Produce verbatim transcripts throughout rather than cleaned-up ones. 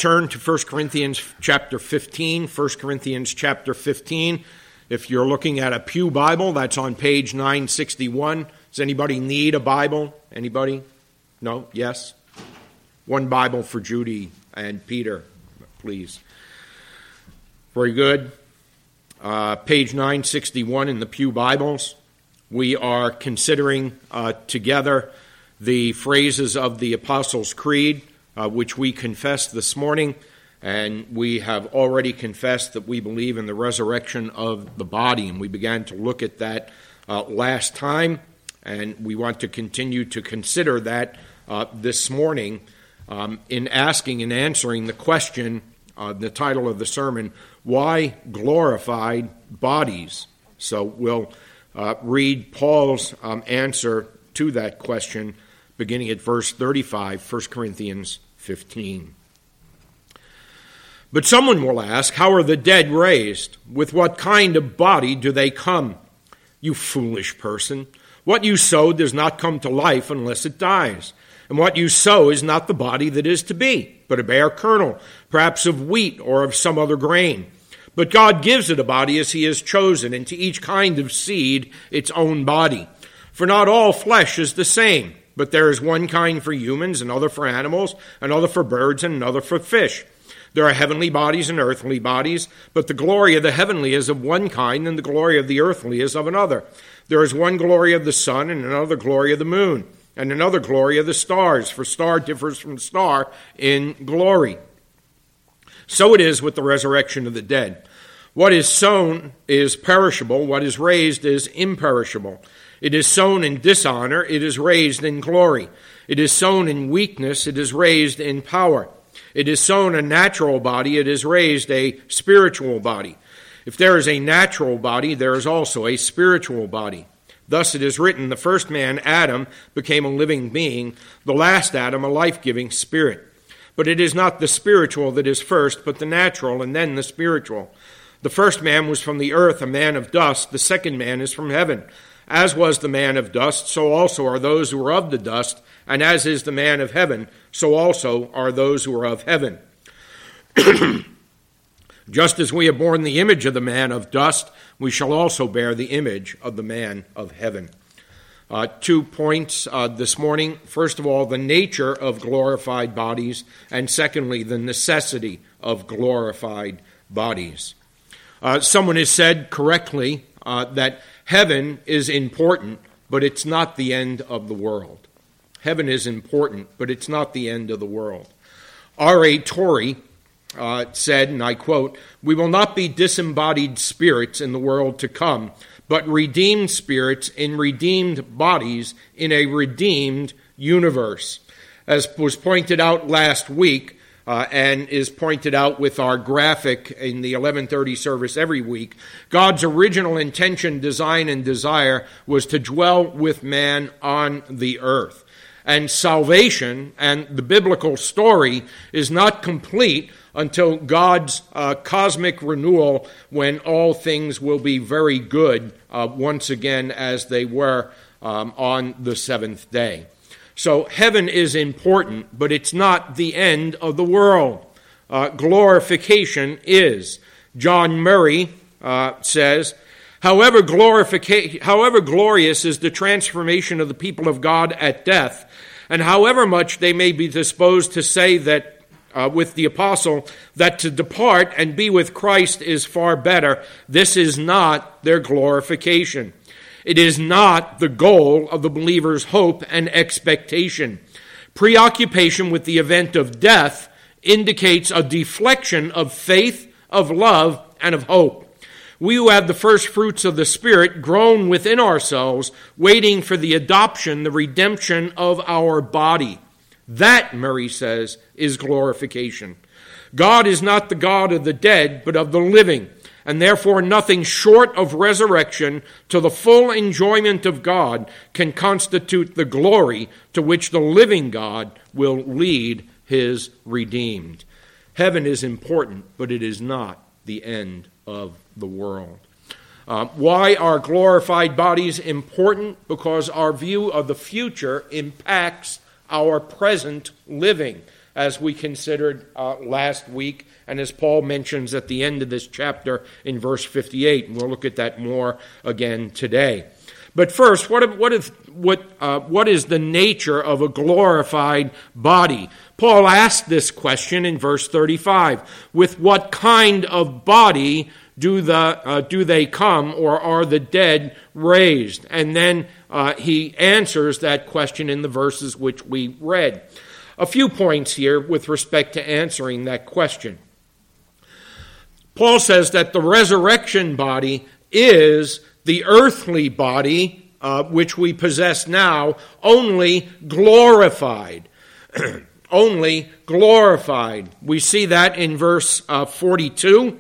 turn to First Corinthians chapter fifteen. First Corinthians chapter fifteen. If you're looking at a pew Bible, that's on page nine sixty-one. Does anybody need a Bible? Anybody? No? Yes? One Bible for Judy and Peter, please. Very good. Uh, page nine sixty-one in the pew Bibles. We are considering uh, together the phrases of the Apostles' Creed, uh, which we confessed this morning, and we have already confessed that we believe in the resurrection of the body, and we began to look at that uh, last time, and we want to continue to consider that uh, this morning um, in asking and answering the question, uh, the title of the sermon, Why Glorified Bodies? So we'll uh, read Paul's um, answer to that question beginning at verse thirty-five, First Corinthians fifteen. But someone will ask, how are the dead raised? With what kind of body do they come? You foolish person, what you sow does not come to life unless it dies. And what you sow is not the body that is to be, but a bare kernel, perhaps of wheat or of some other grain. But God gives it a body as he has chosen, and to each kind of seed its own body. For not all flesh is the same, but there is one kind for humans, another for animals, another for birds, and another for fish. There are heavenly bodies and earthly bodies, but the glory of the heavenly is of one kind, and the glory of the earthly is of another. There is one glory of the sun, and another glory of the moon, and another glory of the stars, for star differs from star in glory. So it is with the resurrection of the dead. What is sown is perishable, what is raised is imperishable. It is sown in dishonor, it is raised in glory. It is sown in weakness, it is raised in power. It is sown a natural body, it is raised a spiritual body. If there is a natural body, there is also a spiritual body. Thus it is written, the first man, Adam, became a living being, the last Adam, a life-giving spirit. But it is not the spiritual that is first, but the natural, and then the spiritual. The first man was from the earth, a man of dust. The second man is from heaven. As was the man of dust, so also are those who are of the dust, and as is the man of heaven, so also are those who are of heaven. Just as we have borne the image of the man of dust, we shall also bear the image of the man of heaven. Uh, two points uh, this morning. First of all, the nature of glorified bodies, and secondly, the necessity of glorified bodies. Uh, someone has said correctly uh, that heaven is important, but it's not the end of the world. Heaven is important, but it's not the end of the world. R A Torrey uh, said, and I quote, "We will not be disembodied spirits in the world to come, but redeemed spirits in redeemed bodies in a redeemed universe." As was pointed out last week, Uh, and is pointed out with our graphic in the eleven thirty service every week, God's original intention, design, and desire was to dwell with man on the earth. And salvation and the biblical story is not complete until God's uh, cosmic renewal, when all things will be very good uh, once again as they were um, on the seventh day. So heaven is important, but it's not the end of the world. Uh, glorification is. John Murray uh, says, however, glorifica- however glorious is the transformation of the people of God at death, and however much they may be disposed to say that uh, with the apostle, that to depart and be with Christ is far better, this is not their glorification. It is not the goal of the believer's hope and expectation. Preoccupation with the event of death indicates a deflection of faith, of love, and of hope. We who have the first fruits of the Spirit grown within ourselves, waiting for the adoption, the redemption of our body. That, Murray says, is glorification. God is not the God of the dead, but of the living, and therefore nothing short of resurrection to the full enjoyment of God can constitute the glory to which the living God will lead his redeemed. Heaven is important, but it is not the end of the world. Uh, why are glorified bodies important? Because our view of the future impacts our present living. as we considered uh, last week, and as Paul mentions at the end of this chapter in verse fifty-eight, and we'll look at that more again today. But first, what what is what uh, what is the nature of a glorified body? Paul asked this question in verse thirty-five. With what kind of body do the uh, do they come, or are the dead raised? And then uh, he answers that question in the verses which we read. A few points here with respect to answering that question. Paul says that the resurrection body is the earthly body uh, which we possess now, only glorified. Only glorified. We see that in verse uh, forty-two.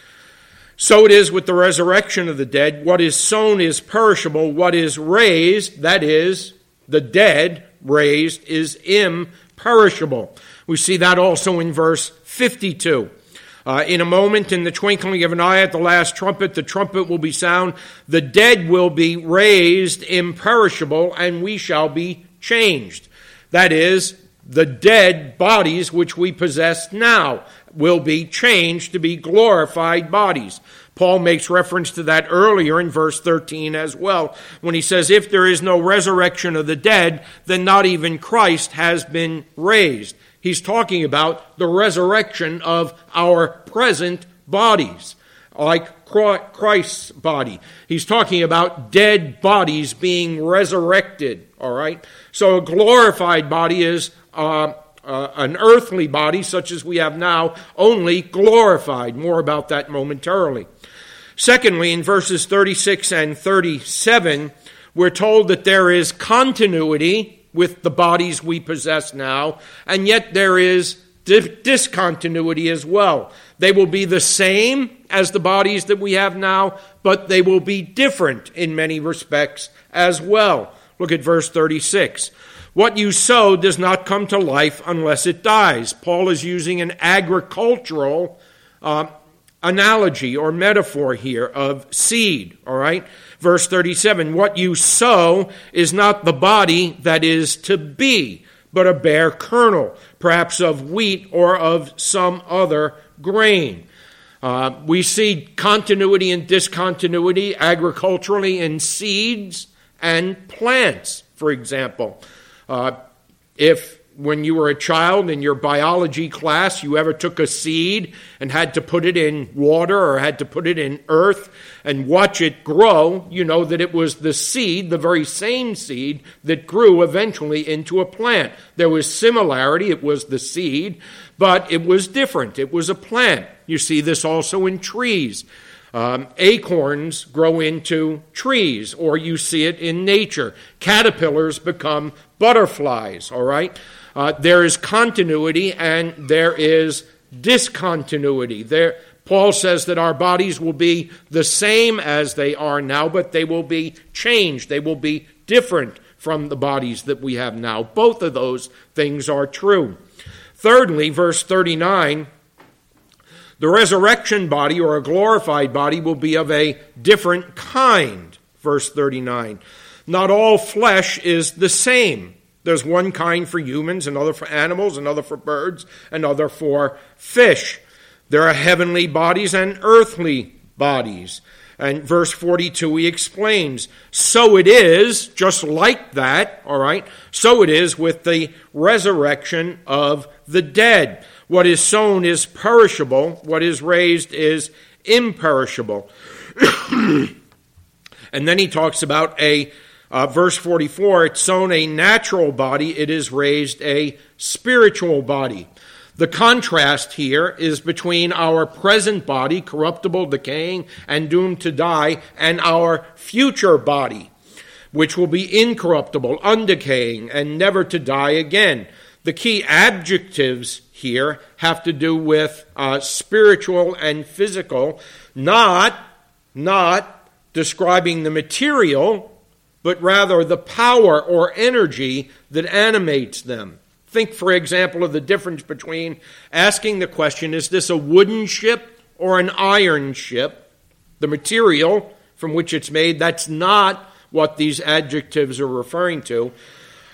So it is with the resurrection of the dead. What is sown is perishable. What is raised, that is, the dead raised, is imperishable. We see that also in verse fifty-two. Uh, in a moment, in the twinkling of an eye at the last trumpet, the trumpet will be sound. The dead will be raised imperishable, and we shall be changed. That is, the dead bodies which we possess now will be changed to be glorified bodies. Paul makes reference to that earlier in verse thirteen as well, when he says, if there is no resurrection of the dead, then not even Christ has been raised. He's talking about the resurrection of our present bodies, like Christ's body. He's talking about dead bodies being resurrected, all right? So a glorified body is uh, uh, an earthly body, such as we have now, only glorified. More about that momentarily. Secondly, in verses thirty-six and thirty-seven, we're told that there is continuity with the bodies we possess now, and yet there is discontinuity as well. They will be the same as the bodies that we have now, but they will be different in many respects as well. Look at verse thirty-six. What you sow does not come to life unless it dies. Paul is using an agricultural uh, analogy or metaphor here of seed, all right? Verse thirty-seven, what you sow is not the body that is to be, but a bare kernel, perhaps of wheat or of some other grain. Uh, we see continuity and discontinuity agriculturally in seeds and plants, for example. Uh, if when you were a child in your biology class, you ever took a seed and had to put it in water or had to put it in earth and watch it grow, you know that it was the seed, the very same seed, that grew eventually into a plant. There was similarity, it was the seed, but it was different. It was a plant. You see this also in trees. Um, acorns grow into trees, or you see it in nature. Caterpillars become butterflies, all right? Uh, there is continuity and there is discontinuity. There, Paul says that our bodies will be the same as they are now, but they will be changed. They will be different from the bodies that we have now. Both of those things are true. Thirdly, verse thirty-nine, the resurrection body or a glorified body will be of a different kind. Verse thirty-nine, not all flesh is the same. There's one kind for humans, another for animals, another for birds, another for fish. There are heavenly bodies and earthly bodies. And verse forty-two, he explains, so it is, just like that, all right, so it is with the resurrection of the dead. What is sown is perishable, what is raised is imperishable. And then he talks about a Uh, verse forty-four, it's sown a natural body, it is raised a spiritual body. The contrast here is between our present body, corruptible, decaying, and doomed to die, and our future body, which will be incorruptible, undecaying, and never to die again. The key adjectives here have to do with uh, spiritual and physical, not, not describing the material, but rather the power or energy that animates them. Think, for example, of the difference between asking the question, is this a wooden ship or an iron ship? The material from which it's made, that's not what these adjectives are referring to.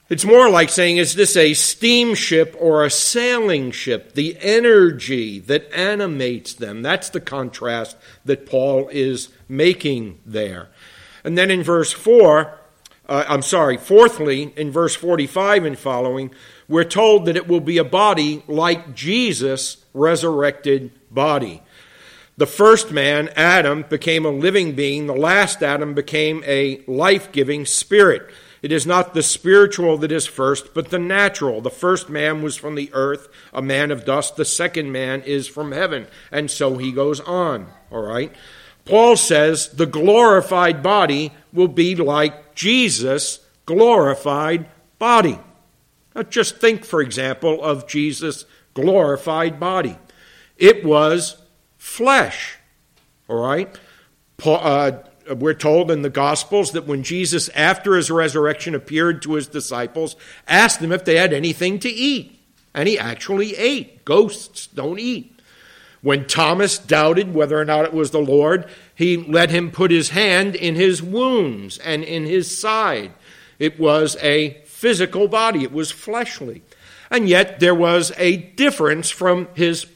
It's more like saying, is this a steamship or a sailing ship? The energy that animates them. That's the contrast that Paul is making there. And then in verse four, uh, I'm sorry, fourthly, in verse forty-five and following, we're told that it will be a body like Jesus' resurrected body. The first man, Adam, became a living being. The last Adam became a life-giving spirit. It is not the spiritual that is first, but the natural. The first man was from the earth, a man of dust. The second man is from heaven. And so he goes on, all right? Paul says the glorified body will be like Jesus' glorified body. Now just think, for example, of Jesus' glorified body. It was flesh, all right? Paul, uh, We're told in the Gospels that when Jesus, after his resurrection, appeared to his disciples, asked them if they had anything to eat. And he actually ate. Ghosts don't eat. When Thomas doubted whether or not it was the Lord, he let him put his hand in his wounds and in his side. It was a physical body. It was fleshly. And yet there was a difference from his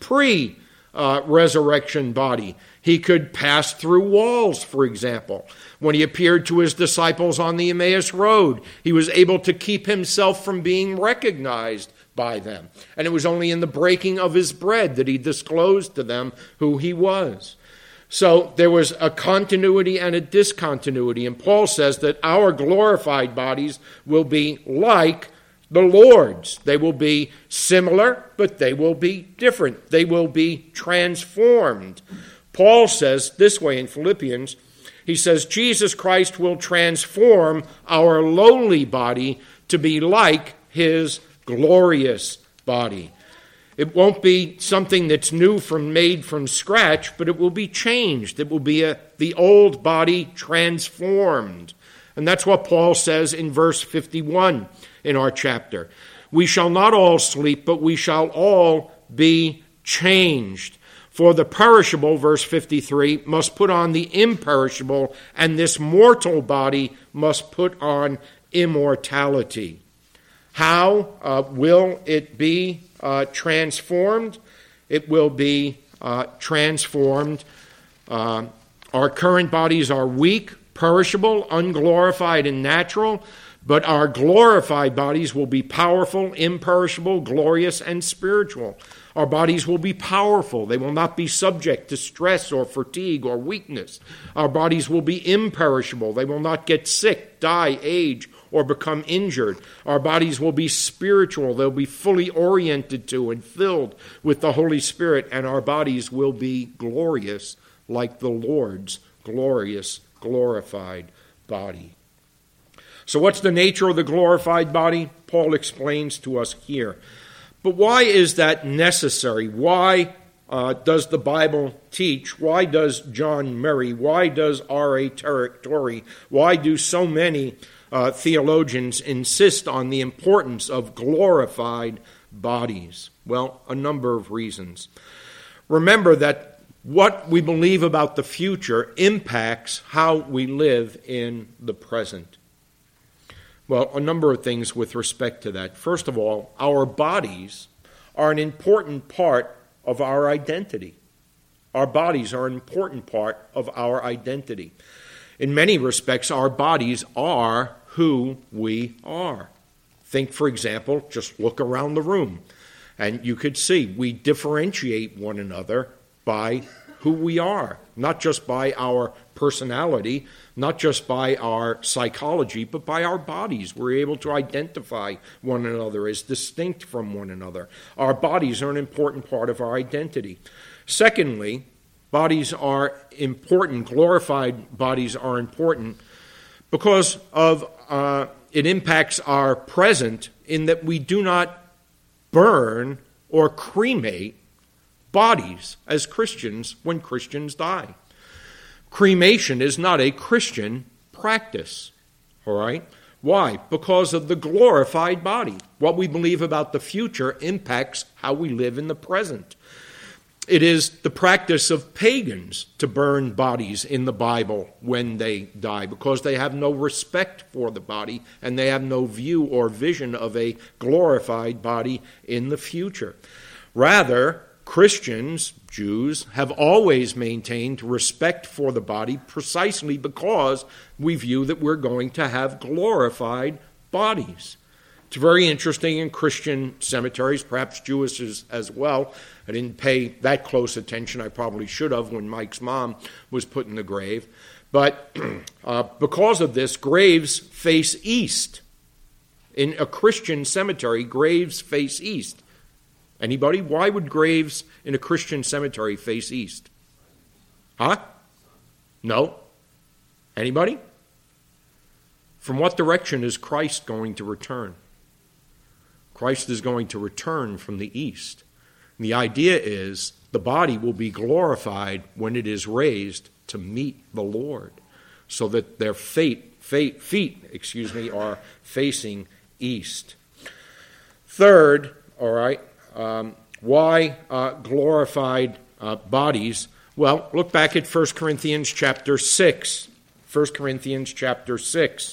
pre-resurrection body. He could pass through walls, for example. When he appeared to his disciples on the Emmaus Road, he was able to keep himself from being recognized by them. And it was only in the breaking of his bread that he disclosed to them who he was. So there was a continuity and a discontinuity. And Paul says that our glorified bodies will be like the Lord's. They will be similar, but they will be different. They will be transformed. Paul says this way in Philippians, he says, Jesus Christ will transform our lowly body to be like his glorious body. It won't be something that's new from made from scratch, but it will be changed. It will be a, the old body transformed. And that's what Paul says in verse fifty-one in our chapter. We shall not all sleep, but we shall all be changed. For the perishable, verse fifty-three, must put on the imperishable, and this mortal body must put on immortality. How uh, will it be uh, transformed? It will be uh, transformed. Uh, our current bodies are weak, perishable, unglorified, and natural, but our glorified bodies will be powerful, imperishable, glorious, and spiritual. Our bodies will be powerful. They will not be subject to stress or fatigue or weakness. Our bodies will be imperishable. They will not get sick, die, age, or become injured. Our bodies will be spiritual. They'll be fully oriented to and filled with the Holy Spirit, and our bodies will be glorious like the Lord's glorious, glorified body. So what's the nature of the glorified body? Paul explains to us here. But why is that necessary? Why uh, does the Bible teach? Why does John Murray? Why does R A Torrey? Why do so many uh, theologians insist on the importance of glorified bodies? Well, a number of reasons. Remember that what we believe about the future impacts how we live in the present. Well, a number of things with respect to that. First of all, our bodies are an important part of our identity. Our bodies are an important part of our identity. In many respects, our bodies are who we are. Think, for example, just look around the room, and you could see we differentiate one another by who we are, not just by our personality, not just by our psychology, but by our bodies. We're able to identify one another as distinct from one another. Our bodies are an important part of our identity. Secondly, bodies are important, glorified bodies are important because of uh, it impacts our present in that we do not burn or cremate bodies as Christians when Christians die. Cremation is not a Christian practice, all right? Why? Because of the glorified body. What we believe about the future impacts how we live in the present. It is the practice of pagans to burn bodies in the Bible when they die, because they have no respect for the body and they have no view or vision of a glorified body in the future. Rather, Christians, Jews, have always maintained respect for the body precisely because we view that we're going to have glorified bodies. It's very interesting in Christian cemeteries, perhaps Jewish as, as well. I didn't pay that close attention. I probably should have when Mike's mom was put in the grave. But uh, because of this, graves face east. In a Christian cemetery, graves face east. Anybody? Why would graves in a Christian cemetery face east? Huh? No? Anybody? From what direction is Christ going to return? Christ is going to return from the east. And the idea is the body will be glorified when it is raised to meet the Lord, so that their fate, fate, feet excuse me, are facing east. Third, all right, um, why uh, glorified uh, bodies? Well, look back at First Corinthians chapter six. First Corinthians chapter six.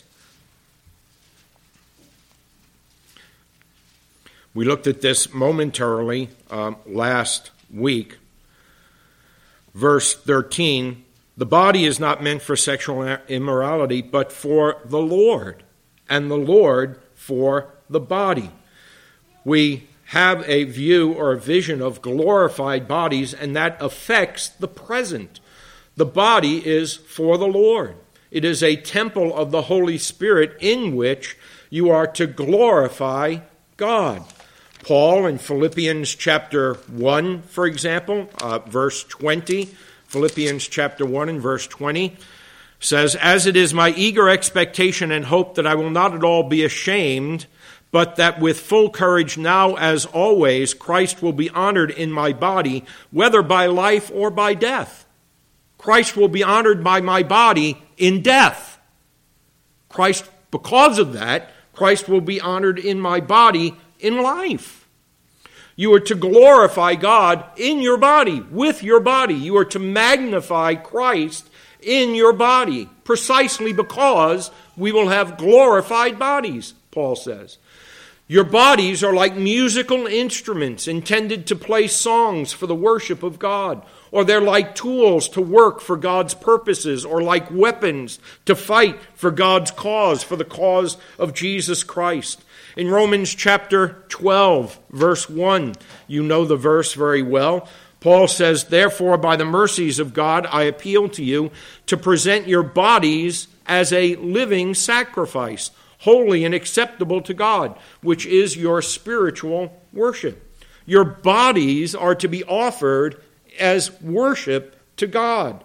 We looked at this momentarily um, last week. Verse thirteen, the body is not meant for sexual immorality, but for the Lord, and the Lord for the body. We have a view or a vision of glorified bodies, and that affects the present. The body is for the Lord. It is a temple of the Holy Spirit in which you are to glorify God. Paul in Philippians chapter one, for example, uh, verse twenty, Philippians chapter one and verse twenty, says, "As it is my eager expectation and hope that I will not at all be ashamed, but that with full courage now as always Christ will be honored in my body, whether by life or by death." Christ will be honored by my body in death. Christ, because of that, Christ will be honored in my body in life. You are to glorify God in your body, with your body. You are to magnify Christ in your body, precisely because we will have glorified bodies, Paul says. Your bodies are like musical instruments intended to play songs for the worship of God, or they're like tools to work for God's purposes, or like weapons to fight for God's cause, for the cause of Jesus Christ. In Romans chapter twelve, verse one, you know the verse very well. Paul says, "Therefore, by the mercies of God, I appeal to you to present your bodies as a living sacrifice, holy and acceptable to God, which is your spiritual worship." Your bodies are to be offered as worship to God.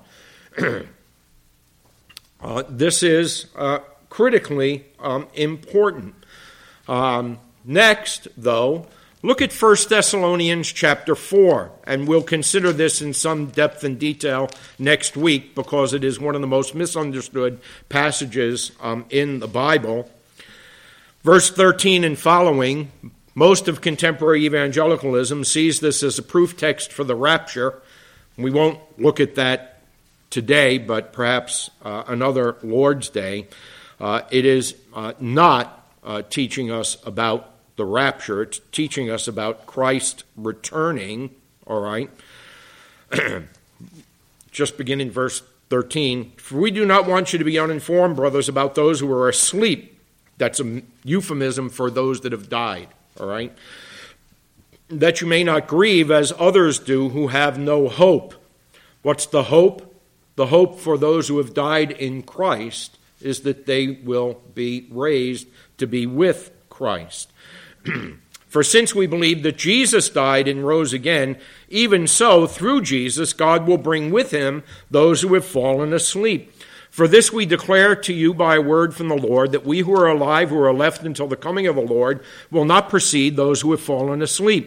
uh, this is uh, critically um, important. Um, next, though, look at First Thessalonians chapter four, and we'll consider this in some depth and detail next week because it is one of the most misunderstood passages um, in the Bible. Verse thirteen and following, most of contemporary evangelicalism sees this as a proof text for the rapture. We won't look at that today, but perhaps uh, another Lord's Day. Uh, it is uh, not uh, teaching us about the rapture. It's teaching us about Christ returning, all right? Just begin in verse thirteen. "For we do not want you to be uninformed, brothers, about those who are asleep." That's a euphemism for those that have died, all right? "That you may not grieve as others do who have no hope." What's the hope? The hope for those who have died in Christ is that they will be raised to be with Christ. "For since we believe that Jesus died and rose again, even so, through Jesus, God will bring with him those who have fallen asleep. For this we declare to you by a word from the Lord, that we who are alive, who are left until the coming of the Lord, will not precede those who have fallen asleep.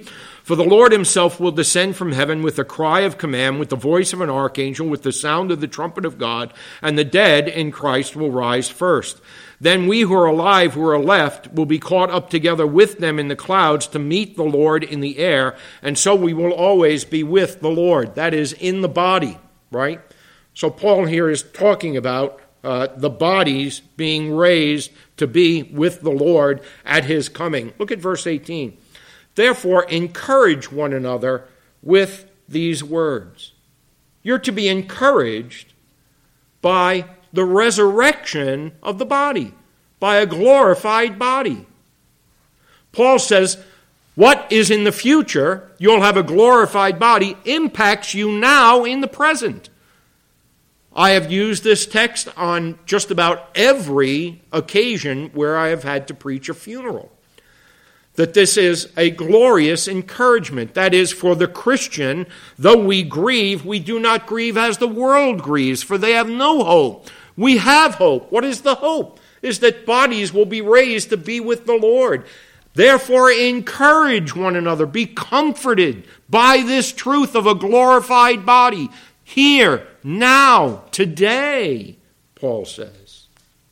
For the Lord himself will descend from heaven with a cry of command, with the voice of an archangel, with the sound of the trumpet of God, and the dead in Christ will rise first. Then we who are alive, who are left, will be caught up together with them in the clouds to meet the Lord in the air, and so we will always be with the Lord. That is, in the body, right? So Paul here is talking about uh, the bodies being raised to be with the Lord at his coming. Look at verse eighteen. Therefore, encourage one another with these words. You're to be encouraged by the resurrection of the body, by a glorified body. Paul says, what is in the future, you'll have a glorified body, impacts you now in the present. I have used this text on just about every occasion where I have had to preach a funeral. That this is a glorious encouragement. That is, for the Christian, though we grieve, we do not grieve as the world grieves, for they have no hope. We have hope. What is the hope? Is that bodies will be raised to be with the Lord. Therefore, encourage one another. Be comforted by this truth of a glorified body. Here, now, today, Paul says.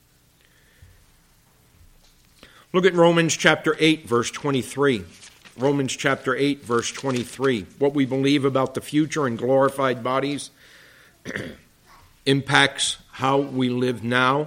Look at Romans chapter eight, verse twenty-three. Romans chapter eight, verse twenty-three. What we believe about the future and glorified bodies impacts how we live now.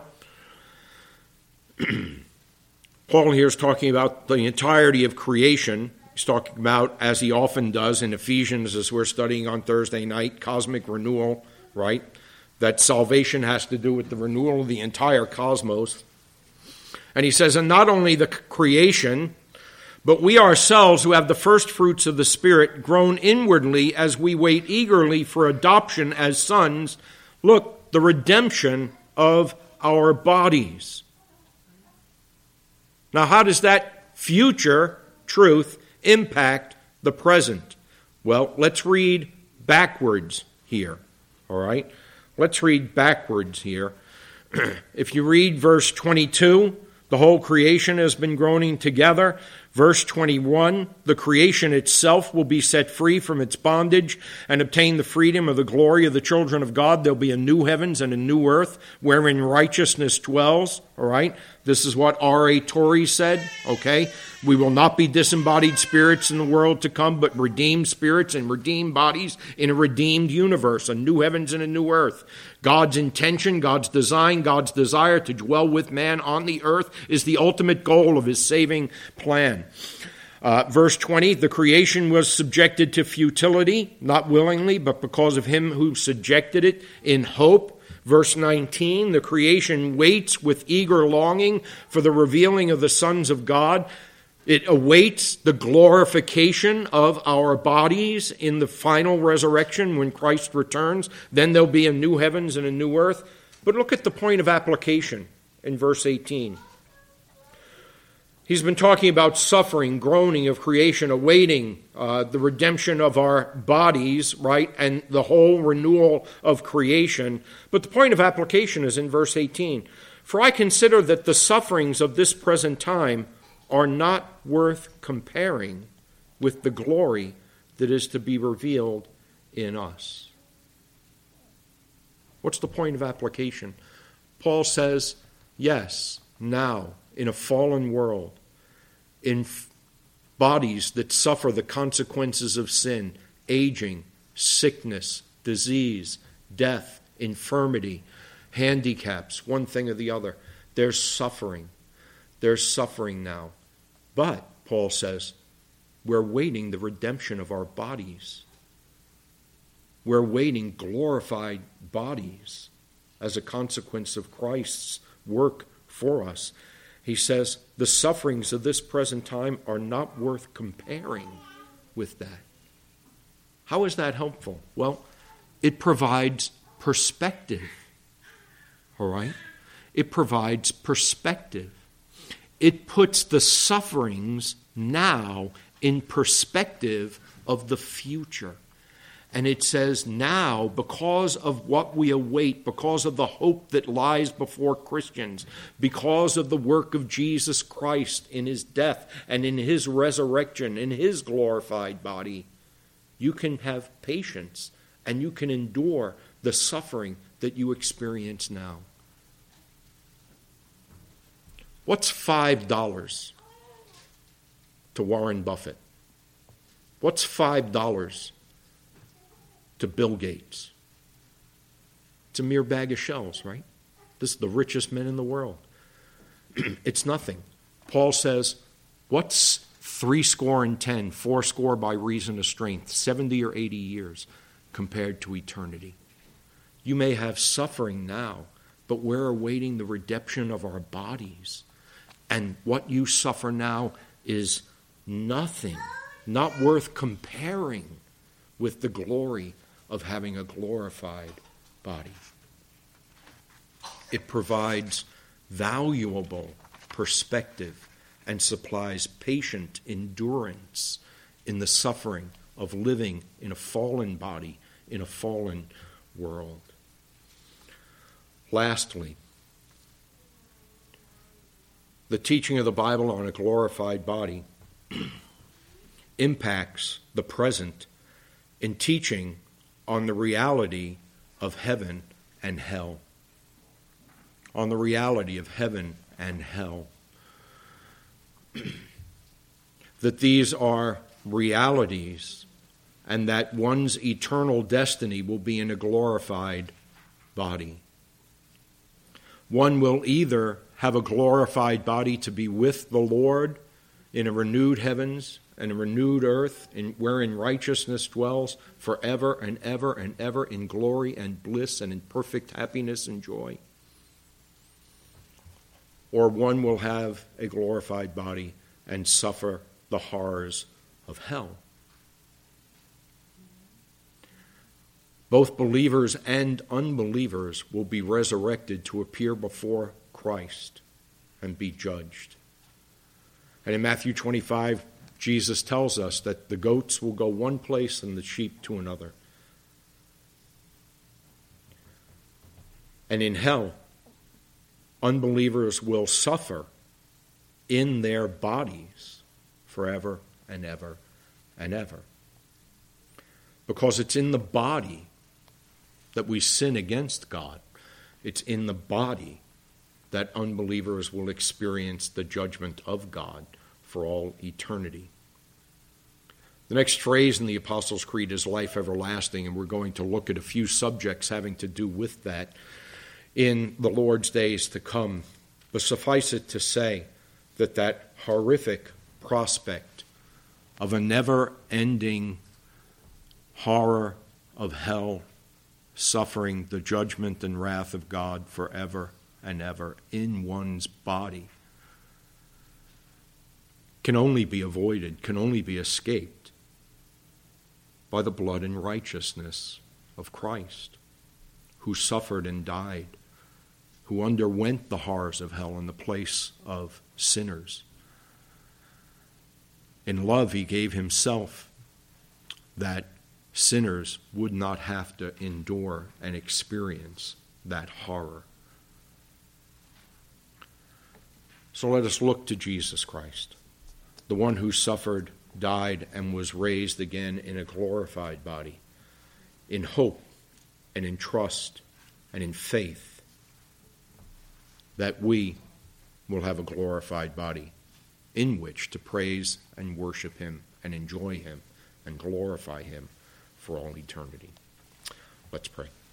Paul here is talking about the entirety of creation. He's talking about, as he often does in Ephesians, as we're studying on Thursday night, cosmic renewal, right? That salvation has to do with the renewal of the entire cosmos. And he says, and not only the creation, but we ourselves who have the first fruits of the Spirit groan inwardly as we wait eagerly for adoption as sons. Look, the redemption of our bodies. Now, how does that future truth impact the present? Well, let's read backwards here, all right? Let's read backwards here. If you read verse twenty-two, the whole creation has been groaning together. Verse twenty-one, the creation itself will be set free from its bondage and obtain the freedom of the glory of the children of God. There'll be a new heavens and a new earth wherein righteousness dwells. All right? This is what R A Torrey said, okay? We will not be disembodied spirits in the world to come, but redeemed spirits and redeemed bodies in a redeemed universe, a new heavens and a new earth. God's intention, God's design, God's desire to dwell with man on the earth is the ultimate goal of his saving plan. Uh, verse twenty, the creation was subjected to futility, not willingly, but because of him who subjected it in hope. Verse nineteen, the creation waits with eager longing for the revealing of the sons of God. It awaits the glorification of our bodies in the final resurrection when Christ returns. Then there'll be a new heavens and a new earth. But look at the point of application in verse eighteen. He's been talking about suffering, groaning of creation, awaiting uh, the redemption of our bodies, right, and the whole renewal of creation. But the point of application is in verse eighteen. For I consider that the sufferings of this present time are not worth comparing with the glory that is to be revealed in us. What's the point of application? Paul says, yes, now, in a fallen world, in f- bodies that suffer the consequences of sin, aging, sickness, disease, death, infirmity, handicaps, one thing or the other, there's suffering. There's suffering now. But, Paul says, we're waiting the redemption of our bodies. We're waiting glorified bodies as a consequence of Christ's work for us. He says, the sufferings of this present time are not worth comparing with that. How is that helpful? Well, it provides perspective. All right? It provides perspective. It puts the sufferings now in perspective of the future. And it says now, because of what we await, because of the hope that lies before Christians, because of the work of Jesus Christ in his death and in his resurrection, in his glorified body, you can have patience and you can endure the suffering that you experience now. What's five dollars to Warren Buffett? What's five dollars to Bill Gates? It's a mere bag of shells, right? This is the richest men in the world. It's nothing. Paul says, what's three score and ten, four score by reason of strength, seventy or eighty years compared to eternity? You may have suffering now, but we're awaiting the redemption of our bodies. And what you suffer now is nothing, not worth comparing with the glory of having a glorified body. It provides valuable perspective and supplies patient endurance in the suffering of living in a fallen body, in a fallen world. Lastly, the teaching of the Bible on a glorified body impacts the present in teaching on the reality of heaven and hell. On the reality of heaven and hell. That these are realities and that one's eternal destiny will be in a glorified body. One will either have a glorified body to be with the Lord in a renewed heavens and a renewed earth in, wherein righteousness dwells forever and ever and ever in glory and bliss and in perfect happiness and joy. Or one will have a glorified body and suffer the horrors of hell. Both believers and unbelievers will be resurrected to appear before Christ and be judged. And in Matthew twenty-five, Jesus tells us that the goats will go one place and the sheep to another. And in hell, unbelievers will suffer in their bodies forever and ever and ever. Because it's in the body that we sin against God. It's in the body that unbelievers will experience the judgment of God for all eternity. The next phrase in the Apostles' Creed is life everlasting, and we're going to look at a few subjects having to do with that in the Lord's days to come. But suffice it to say that that horrific prospect of a never-ending horror of hell, suffering the judgment and wrath of God forever and ever in one's body, can only be avoided, can only be escaped by the blood and righteousness of Christ, who suffered and died, who underwent the horrors of hell in the place of sinners. In love, he gave himself that sinners would not have to endure and experience that horror. So let us look to Jesus Christ, the one who suffered, died, and was raised again in a glorified body, in hope and in trust and in faith that we will have a glorified body in which to praise and worship him and enjoy him and glorify him for all eternity. Let's pray.